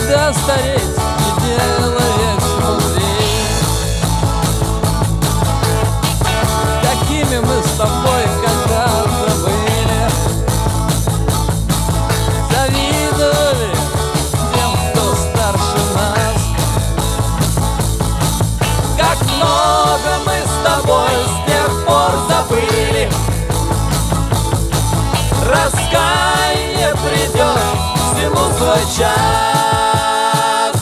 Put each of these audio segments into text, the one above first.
Когда стареть не делаешь мудрей. Такими мы с тобой когда-то были. Завидовали тем, кто старше нас. Как много мы с тобой с тех пор забыли. Раскаяние придет всему свой час.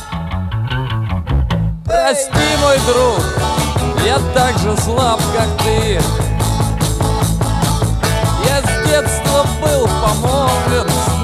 Прости, мой друг, я так же слаб, как ты. Я с детства был помолвлен с